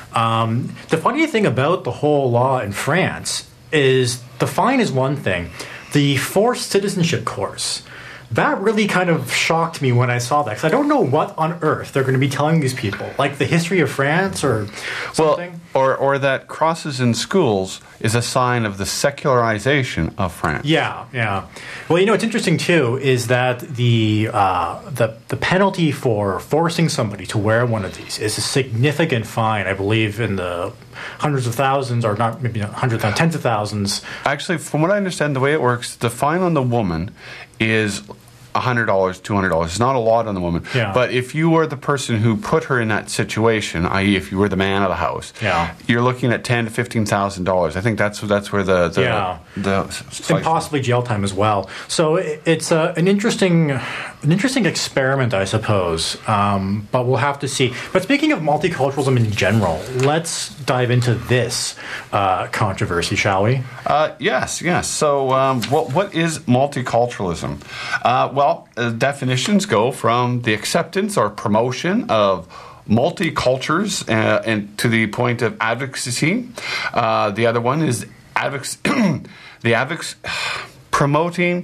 Um, the funny thing about the whole law in France is the fine is one thing. The forced citizenship course, that really kind of shocked me when I saw that, because I don't know what on earth they're going to be telling these people, like the history of France or something. Well, or or that crosses in schools is a sign of the secularization of France. Yeah, yeah. Well, you know, what's interesting too is that the uh, the the penalty for forcing somebody to wear one of these is a significant fine. I believe in the hundreds of thousands, or not maybe not hundreds, tens of thousands. Actually, from what I understand, the way it works, the fine on the woman is one hundred dollars, two hundred dollars. It's not a lot on the woman. Yeah. But if you were the person who put her in that situation, that is if you were the man of the house, yeah. you're looking at ten thousand to fifteen thousand dollars. I think that's that's where the... the, yeah. the and possibly jail time as well. So it's uh, an interesting an interesting experiment, I suppose. Um, but we'll have to see. But speaking of multiculturalism in general, let's dive into this uh, controversy, shall we? Uh, yes, yes. So um, what what is multiculturalism? Uh, well, uh, definitions go from the acceptance or promotion of multi-cultures uh, and to the point of advocacy. Uh, the other one is advocacy. the advocacy. Promoting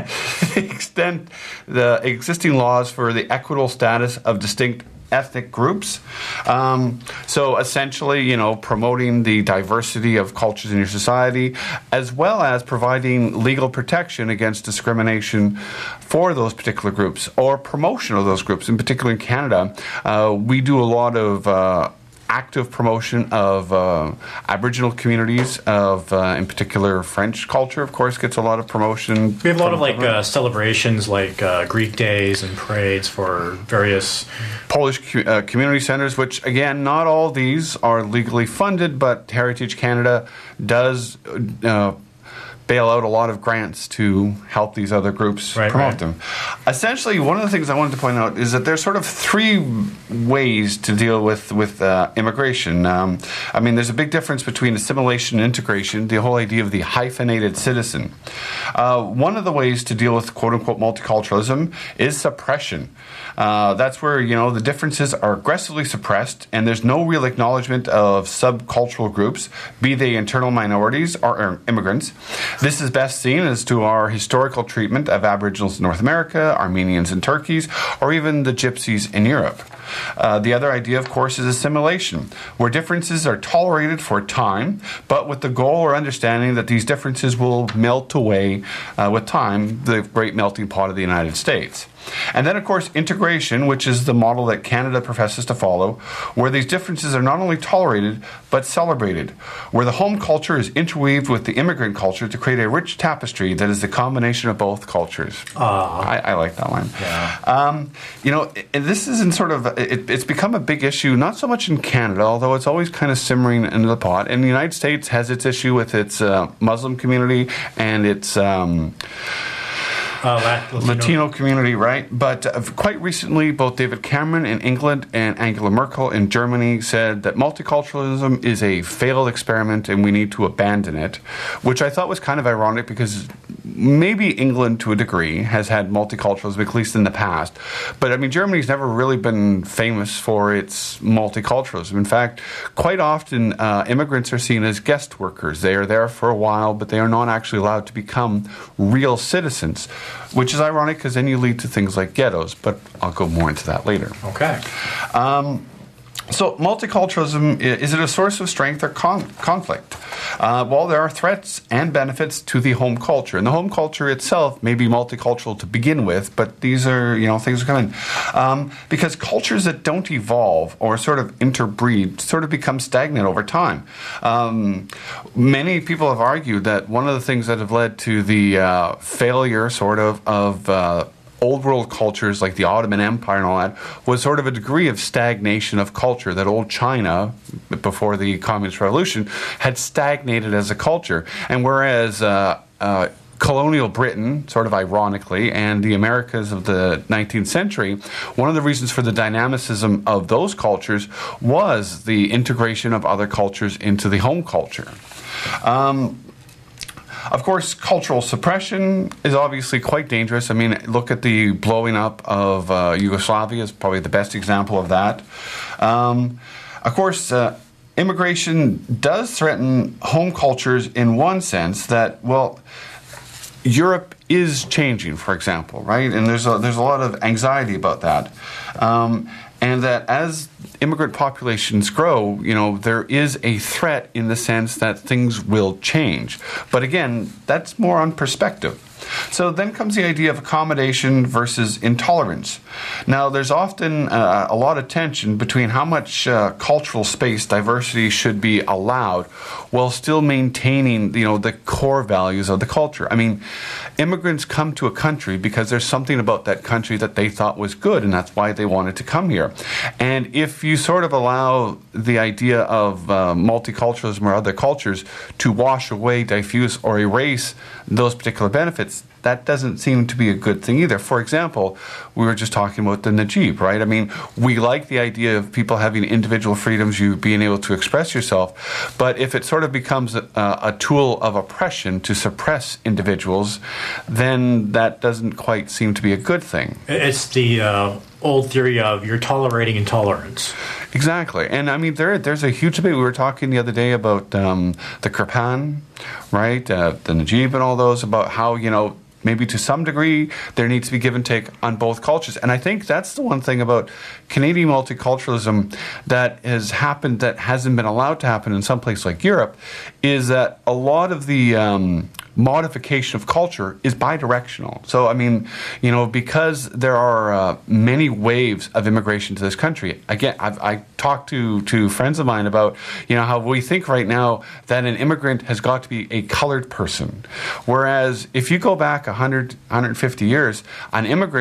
the extent the existing laws for the equitable status of distinct ethnic groups. Um, so essentially, you know, promoting the diversity of cultures in your society, as well as providing legal protection against discrimination for those particular groups, or promotion of those groups. In particular, in Canada, uh, we do a lot of uh, active promotion of uh, Aboriginal communities, of uh, in particular French culture, of course, gets a lot of promotion. We have a lot of like uh, celebrations, like uh, Greek days and parades for various Polish co- uh, community centers, which again, not all these are legally funded, but Heritage Canada does uh, bail out a lot of grants to help these other groups Right, promote right. them. Essentially, one of the things I wanted to point out is that there's sort of three ways to deal with with uh, immigration. Um, I mean, there's a big difference between assimilation and integration, the whole idea of the hyphenated citizen. Uh, one of the ways to deal with quote-unquote multiculturalism is suppression. Uh, that's where, you know, the differences are aggressively suppressed and there's no real acknowledgement of subcultural groups, be they internal minorities or, or immigrants. This is best seen as to our historical treatment of Aboriginals in North America, Armenians in Turkeys, or even the Gypsies in Europe. Uh, the other idea, of course, is assimilation, where differences are tolerated for a time, but with the goal or understanding that these differences will melt away uh, with time, the great melting pot of the United States. And then, of course, integration, which is the model that Canada professes to follow, where these differences are not only tolerated, but celebrated, where the home culture is interweaved with the immigrant culture to create a rich tapestry that is the combination of both cultures. I, I like that one. Yeah. Um, you know, and this is in sort of, it, it's become a big issue, not so much in Canada, although it's always kind of simmering into the pot. And the United States has its issue with its uh, Muslim community and its um, Uh, Latino. Latino community, right? But uh, quite recently, both David Cameron in England and Angela Merkel in Germany said that multiculturalism is a failed experiment and we need to abandon it, which I thought was kind of ironic because maybe England, to a degree, has had multiculturalism, at least in the past. But, I mean, Germany's never really been famous for its multiculturalism. In fact, quite often, uh, immigrants are seen as guest workers. They are there for a while, but they are not actually allowed to become real citizens, which is ironic because then you lead to things like ghettos, but I'll go more into that later. Okay. Um, so multiculturalism, is it a source of strength or con- conflict? Uh, well, there are threats and benefits to the home culture. And the home culture itself may be multicultural to begin with, but these are, you know, things are coming. Um, because cultures that don't evolve or sort of interbreed sort of become stagnant over time. Um, many people have argued that one of the things that have led to the uh, failure, sort of, of uh, old world cultures like the Ottoman Empire and all that was sort of a degree of stagnation of culture, that old China, before the Communist Revolution, had stagnated as a culture. And whereas uh, uh, colonial Britain, sort of ironically, and the Americas of the nineteenth century, one of the reasons for the dynamicism of those cultures was the integration of other cultures into the home culture. Um, Of course, cultural suppression is obviously quite dangerous. I mean, look at the blowing up of uh, Yugoslavia is probably the best example of that. Um, of course, uh, immigration does threaten home cultures in one sense that, well, Europe is changing, for example, right? And there's a, there's a lot of anxiety about that. Um, and that as immigrant populations grow, you know, there is a threat in the sense that things will change. But again, that's more on perspective. So then comes the idea of accommodation versus intolerance. Now, there's often uh, a lot of tension between how much uh, cultural space diversity should be allowed while still maintaining, you know, the core values of the culture. I mean, immigrants come to a country because there's something about that country that they thought was good, and that's why they wanted to come here. And if you sort of allow the idea of uh, multiculturalism or other cultures to wash away, diffuse, or erase those particular benefits, that doesn't seem to be a good thing either. For example, we were just talking about the Najib, right? I mean, we like the idea of people having individual freedoms, you being able to express yourself, but if it sort of becomes a, a tool of oppression to suppress individuals, then that doesn't quite seem to be a good thing. It's the uh, old theory of you're tolerating intolerance. Exactly. And I mean, there there's a huge debate. We were talking the other day about um, the Kirpan, right? Uh, the Najib and all those, about how, you know, maybe to some degree there needs to be give and take on both cultures. And I think that's the one thing about Canadian multiculturalism that has happened that hasn't been allowed to happen in some place like Europe, is that a lot of the um, modification of culture is bidirectional. So, I mean, you know, because there are uh, many waves of immigration to this country, again, I've I talked to, to friends of mine about, you know, how we think right now that an immigrant has got to be a colored person. Whereas if you go back one hundred, one hundred fifty years, an immigrant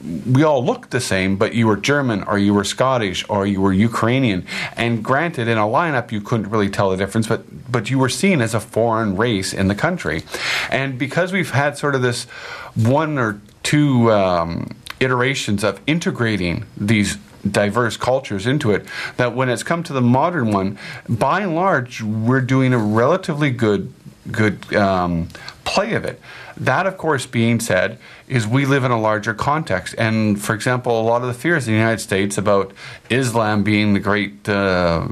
we all looked the same, but you were German or you were Scottish or you were Ukrainian. And granted, in a lineup, you couldn't really tell the difference, but, but you were seen as a foreign race in the country. And because we've had sort of this one or two um, iterations of integrating these diverse cultures into it, that when it's come to the modern one, by and large, we're doing a relatively good good um, play of it. That, of course, being said, is we live in a larger context. And, for example, a lot of the fears in the United States about Islam being the great uh,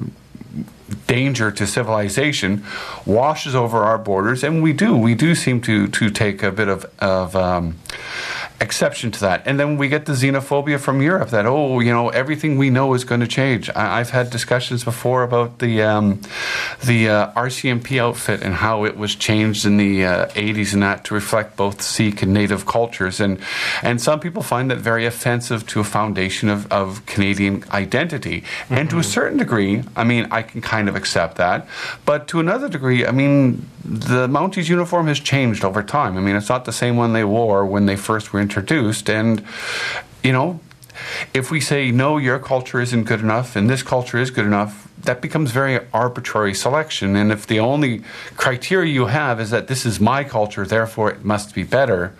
danger to civilization washes over our borders, and we do. We do seem to, to take a bit of, of um, exception to that. And then we get the xenophobia from Europe that, oh, you know, everything we know is going to change. I, I've had discussions before about the um, the uh, R C M P outfit and how it was changed in the uh, eighties and that to reflect both Sikh and Native cultures. And and some people find that very offensive to a foundation of, of Canadian identity. Mm-hmm. And to a certain degree, I mean, I can kind of accept that. But to another degree, I mean, the Mounties uniform has changed over time. I mean, it's not the same one they wore when they first were introduced. And, you know, if we say, no, your culture isn't good enough and this culture is good enough, that becomes very arbitrary selection. And if the only criteria you have is that this is my culture, therefore it must be better,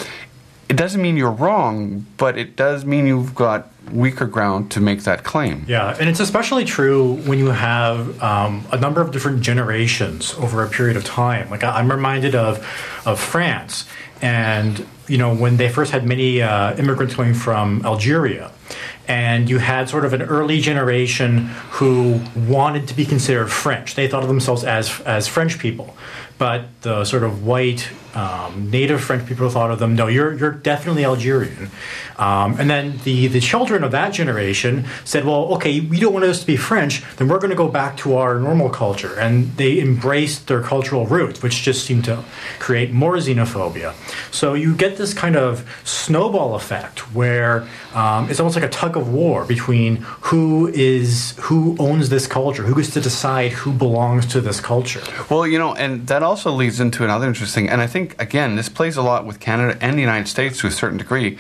it doesn't mean you're wrong, but it does mean you've got weaker ground to make that claim. Yeah, and it's especially true when you have um, a number of different generations over a period of time. Like I'm reminded of of France, and you know when they first had many uh, immigrants coming from Algeria. And you had sort of an early generation who wanted to be considered French. They thought of themselves as as French people. But the sort of white um, native French people thought of them, no, you're you're definitely Algerian. Um, and then the, the children of that generation said, well, okay, we don't want us to be French, then we're going to go back to our normal culture. And they embraced their cultural roots, which just seemed to create more xenophobia. So you get this kind of snowball effect where um, it's almost like a tug of war between who is who owns this culture, who gets to decide who belongs to this culture. Well, you know, and that also leads into another interesting, and I think, again, this plays a lot with Canada and the United States to a certain degree.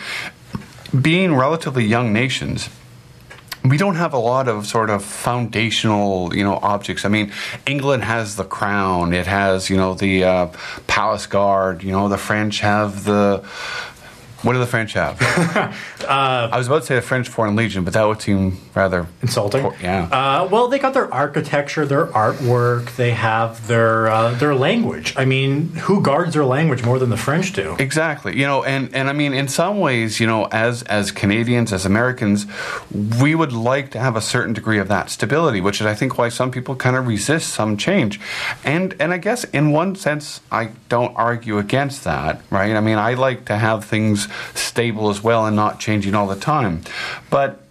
Being relatively young nations, we don't have a lot of sort of foundational, you know, objects. I mean, England has the crown. It has, you know, the uh, palace guard. You know, the French have the... What do the French have? uh, I was about to say the French Foreign Legion, but that would seem rather... insulting? Poor, yeah. Uh, well, they got their architecture, their artwork, they have their uh, their language. I mean, who guards their language more than the French do? Exactly. You know, and, and I mean, in some ways, you know, as, as Canadians, as Americans, we would like to have a certain degree of that stability, which is, I think, why some people kind of resist some change. And, and I guess, in one sense, I don't argue against that, right? I mean, I like to have things stable as well and not changing all the time. But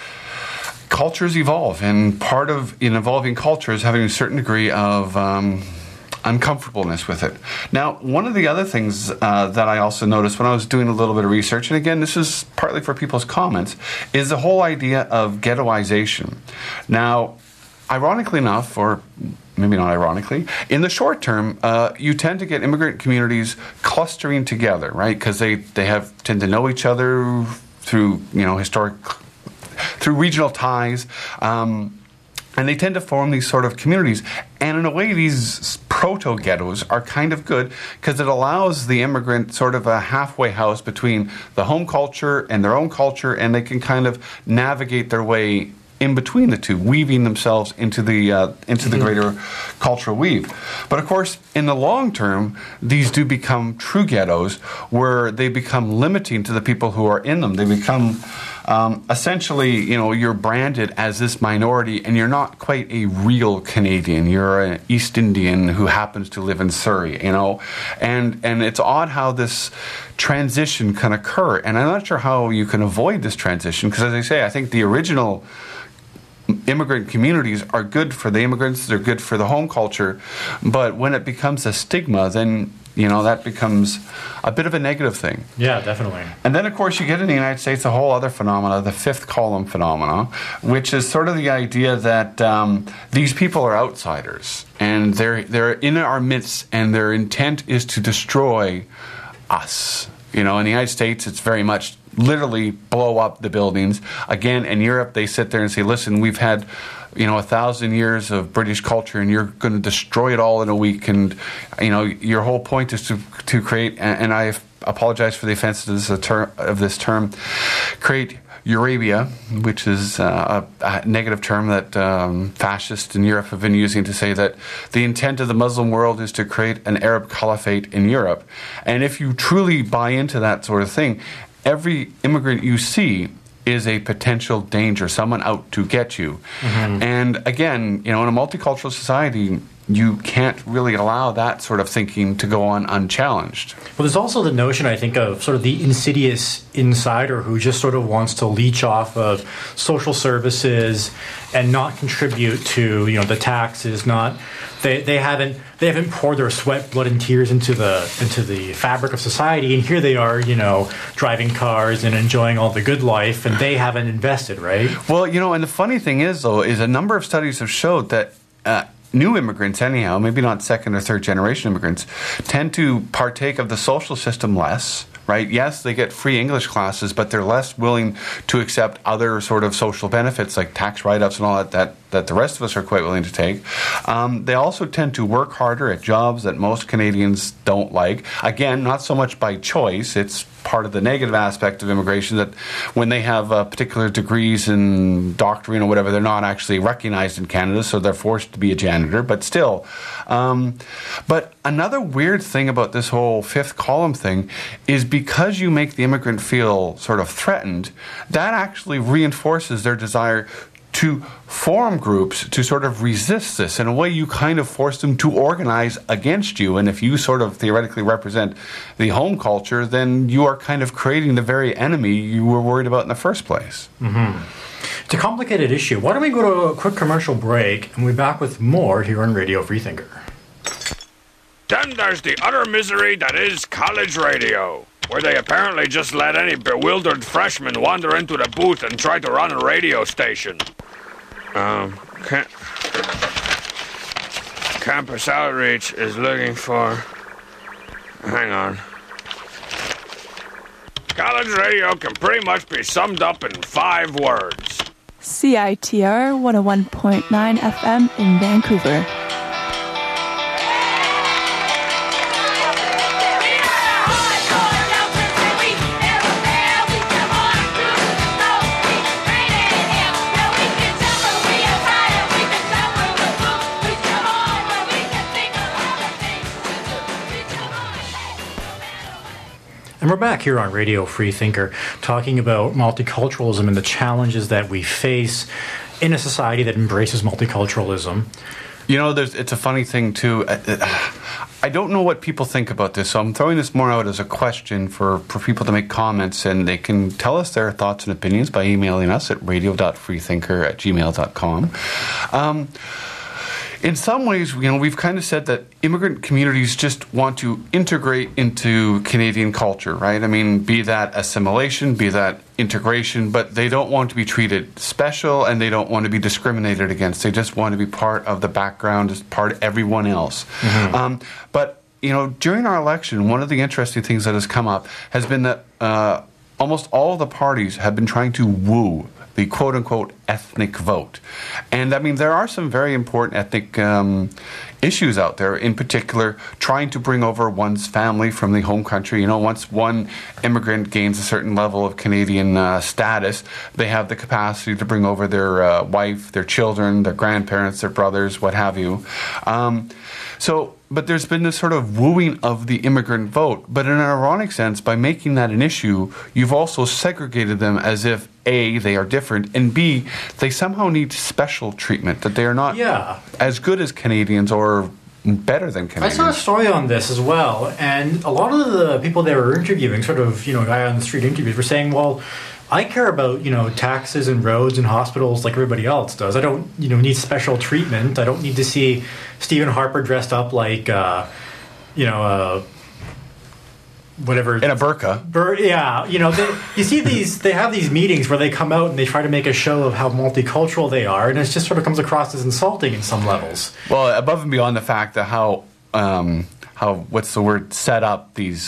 cultures evolve, and part of in evolving culture is having a certain degree of um, uncomfortableness with it. Now, one of the other things uh, that I also noticed when I was doing a little bit of research, and again, this is partly for people's comments, is the whole idea of ghettoization. Now, ironically enough, or maybe not ironically, in the short term, uh, you tend to get immigrant communities clustering together, right? Because they, they have tend to know each other through, you know, historic, through regional ties, um, and they tend to form these sort of communities. And in a way, these proto-ghettos are kind of good because it allows the immigrant sort of a halfway house between the home culture and their own culture, and they can kind of navigate their way in between the two, weaving themselves into the uh, into the greater cultural weave. But of course, in the long term, these do become true ghettos where they become limiting to the people who are in them. They become um, essentially, you know, you're branded as this minority and you're not quite a real Canadian. You're an East Indian who happens to live in Surrey, you know. And, and it's odd how this transition can occur. And I'm not sure how you can avoid this transition because, as I say, I think the original immigrant communities are good for the immigrants, they're good for the home culture, but when it becomes a stigma, then, you know, that becomes a bit of a negative thing. Yeah, definitely. And then, of course, you get in the United States a whole other phenomena, the fifth column phenomena, which is sort of the idea that um, these people are outsiders, and they're, they're in our midst, and their intent is to destroy us. You know, in the United States, it's very much literally blow up the buildings. Again, in Europe, they sit there and say, listen, we've had, you know, a thousand years of British culture, and you're going to destroy it all in a week. And, you know, your whole point is to to create, and I apologize for the offensiveness of, ter- of this term, create Eurabia, which is uh, a, a negative term that um, fascists in Europe have been using to say that the intent of the Muslim world is to create an Arab caliphate in Europe. And if you truly buy into that sort of thing, every immigrant you see is a potential danger, someone out to get you. Mm-hmm. And again, you know, in a multicultural society, you can't really allow that sort of thinking to go on unchallenged. Well, there's also the notion, I think, of sort of the insidious insider who just sort of wants to leech off of social services and not contribute to, you know, the taxes, not they, they haven't they haven't poured their sweat, blood, and tears into the into the fabric of society, and here they are, you know, driving cars and enjoying all the good life, and they haven't invested, right? Well, you know, and the funny thing is, though, is a number of studies have showed that uh, new immigrants, anyhow, maybe not second or third generation immigrants, tend to partake of the social system less. Right? Yes, they get free English classes, but they're less willing to accept other sort of social benefits like tax write-ups and all that that, that the rest of us are quite willing to take. Um, they also tend to work harder at jobs that most Canadians don't like. Again, not so much by choice. It's part of the negative aspect of immigration that when they have uh, particular degrees in doctorate or whatever, they're not actually recognized in Canada, so they're forced to be a janitor. But still, um, but another weird thing about this whole fifth column thing is because you make the immigrant feel sort of threatened, that actually reinforces their desire to form groups to sort of resist this. In a way, you kind of force them to organize against you. And if you sort of theoretically represent the home culture, then you are kind of creating the very enemy you were worried about in the first place. Mm-hmm. It's a complicated issue. Why don't we go to a quick commercial break, and we'll be back with more here on Radio Freethinker. Then there's the utter misery that is college radio, where they apparently just let any bewildered freshman wander into the booth and try to run a radio station. Um, Cam- Campus Outreach is looking for... Hang on. College radio can pretty much be summed up in five words. C I T R one oh one point nine F M in Vancouver. And we're back here on Radio Freethinker talking about multiculturalism and the challenges that we face in a society that embraces multiculturalism. You know, there's, it's a funny thing, too. I don't know what people think about this, so I'm throwing this more out as a question for, for people to make comments, and they can tell us their thoughts and opinions by emailing us at radio dot freethinker at gmail dot com. Um, in some ways, you know, we've kind of said that immigrant communities just want to integrate into Canadian culture, right? I mean, be that assimilation, be that integration, but they don't want to be treated special and they don't want to be discriminated against. They just want to be part of the background as part of everyone else. Mm-hmm. Um, but, you know, during our election, one of the interesting things that has come up has been that uh, almost all of the parties have been trying to woo the quote-unquote ethnic vote. And, I mean, there are some very important ethnic um, issues out there, in particular trying to bring over one's family from the home country. You know, once one immigrant gains a certain level of Canadian uh, status, they have the capacity to bring over their uh, wife, their children, their grandparents, their brothers, what have you. Um, so... But there's been this sort of wooing of the immigrant vote. But in an ironic sense, by making that an issue, you've also segregated them as if, A, they are different, and B, they somehow need special treatment, that they are not yeah. as good as Canadians or better than Canadians. I saw a story on this as well, and a lot of the people they were interviewing, sort of, you know, guy on the street interviews, were saying, well, I care about, you know, taxes and roads and hospitals like everybody else does. I don't, you know, need special treatment. I don't need to see Stephen Harper dressed up like, uh, you know, uh, whatever. In a burqa. Bur- yeah, you know, they, you see these, they have these meetings where they come out and they try to make a show of how multicultural they are, and it just sort of comes across as insulting in some levels. Well, above and beyond the fact that how, um, how what's the word, set up these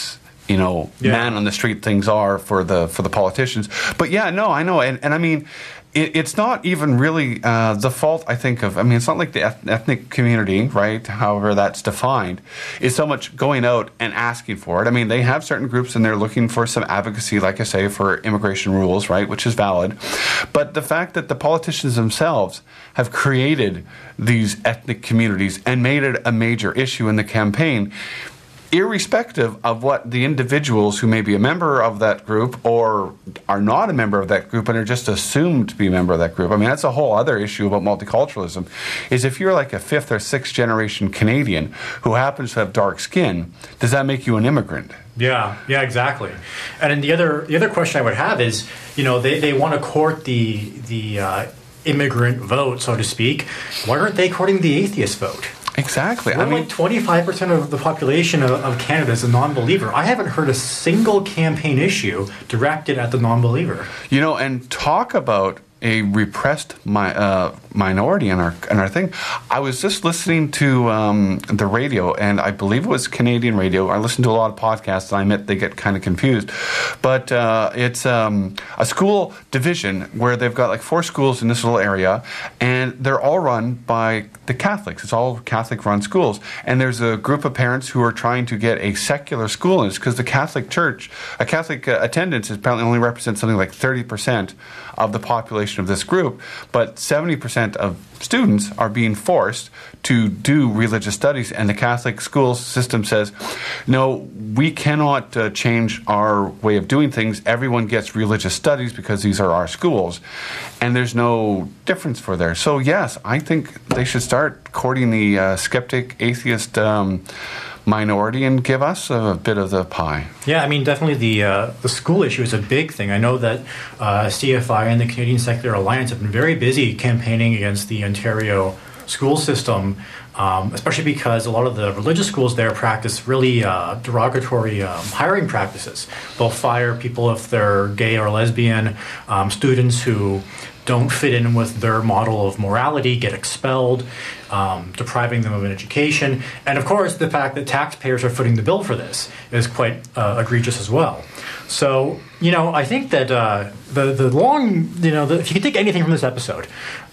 you know, Yeah. man on the street things are for the for the politicians. But yeah, no, I know, and and I mean, it, it's not even really uh, the fault. I think of. I mean, it's not like the eth- ethnic community, right? However that's defined, is so much going out and asking for it. I mean, they have certain groups and they're looking for some advocacy, like I say, for immigration rules, right, which is valid. But the fact that the politicians themselves have created these ethnic communities and made it a major issue in the campaign, irrespective of what the individuals who may be a member of that group or are not a member of that group and are just assumed to be a member of that group. I mean, that's a whole other issue about multiculturalism, is if you're like a fifth or sixth generation Canadian who happens to have dark skin, does that make you an immigrant? Yeah, yeah, exactly. And then the other the other question I would have is, you know, they, they want to court the the uh, immigrant vote, so to speak. Why aren't they courting the atheist vote? Exactly. We're I mean, like twenty-five percent of the population of, of Canada is a non-believer. I haven't heard a single campaign issue directed at the non-believer. You know, and talk about a repressed mi- uh, minority in our in our thing. I was just listening to um, the radio, and I believe it was Canadian radio. I listen to a lot of podcasts, and I admit they get kind of confused. But uh, it's um, a school division where they've got like four schools in this little area, and they're all run by the Catholics. It's all Catholic-run schools. And there's a group of parents who are trying to get a secular school in it because the Catholic Church, a Catholic uh, attendance is apparently only represents something like thirty percent of the population of this group, but seventy percent of students are being forced to do religious studies, and the Catholic school system says, no, we cannot uh, change our way of doing things. Everyone gets religious studies because these are our schools, and there's no difference for there. So yes, I think they should start courting the uh, skeptic, atheist um, minority and give us a bit of the pie. Yeah, I mean, definitely the uh, the school issue is a big thing. I know that uh, C F I and the Canadian Secular Alliance have been very busy campaigning against the Ontario school system, um, especially because a lot of the religious schools there practice really uh, derogatory um, hiring practices. They'll fire people if they're gay or lesbian, um, students who don't fit in with their model of morality get expelled, um, depriving them of an education. And of course, the fact that taxpayers are footing the bill for this is quite uh, egregious as well. So, you know, I think that uh, the, the long, you know, the, if you can take anything from this episode,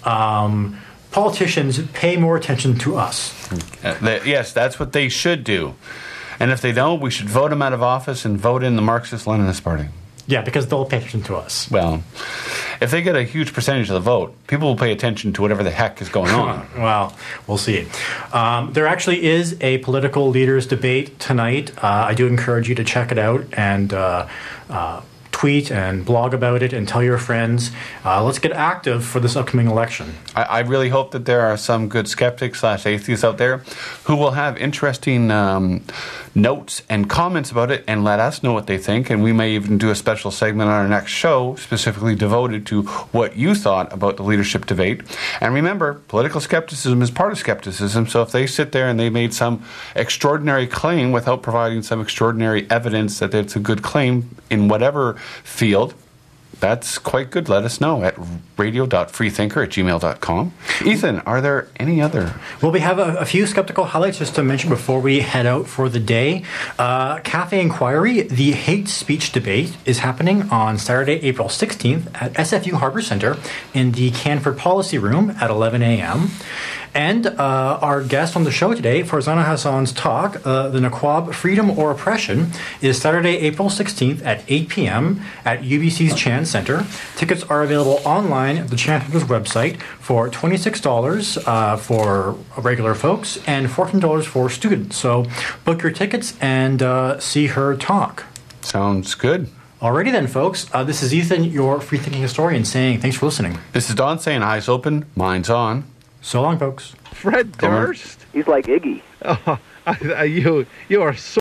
um, politicians pay more attention to us. Uh, they, yes, that's what they should do. And if they don't, we should vote them out of office and vote in the Marxist-Leninist Party. Yeah, because they'll pay attention to us. Well, if they get a huge percentage of the vote, people will pay attention to whatever the heck is going on. Well, we'll see. Um, there actually is a political leaders debate tonight. Uh, I do encourage you to check it out and uh, uh, tweet and blog about it and tell your friends. Uh, let's get active for this upcoming election. I, I really hope that there are some good skeptics slash atheists out there who will have interesting um, notes and comments about it and let us know what they think. And we may even do a special segment on our next show specifically devoted to what you thought about the leadership debate. And remember, political skepticism is part of skepticism. So if they sit there and they made some extraordinary claim without providing some extraordinary evidence that it's a good claim in whatever field, that's quite good. Let us know at radio dot freethinker at gmail dot com. Ethan, are there any other? Well, we have a, a few skeptical highlights just to mention before we head out for the day. Uh, Cafe Inquiry, the hate speech debate, is happening on Saturday, April sixteenth at S F U Harbor Center in the Canford Policy Room at eleven a.m. And uh, our guest on the show today, Farzana Hassan's talk, uh, The Naqab, Freedom or Oppression, is Saturday, April sixteenth at eight p.m. at U B C's Chan Center. Tickets are available online at the Chan Center's website for twenty-six dollars uh, for regular folks and fourteen dollars for students. So book your tickets and uh, see her talk. Sounds good. Alrighty then, folks. Uh, this is Ethan, your free-thinking historian, saying thanks for listening. This is Don saying eyes open, minds on. So long, folks. Fred Durst? He's like Iggy. Oh, I, I, you, you are so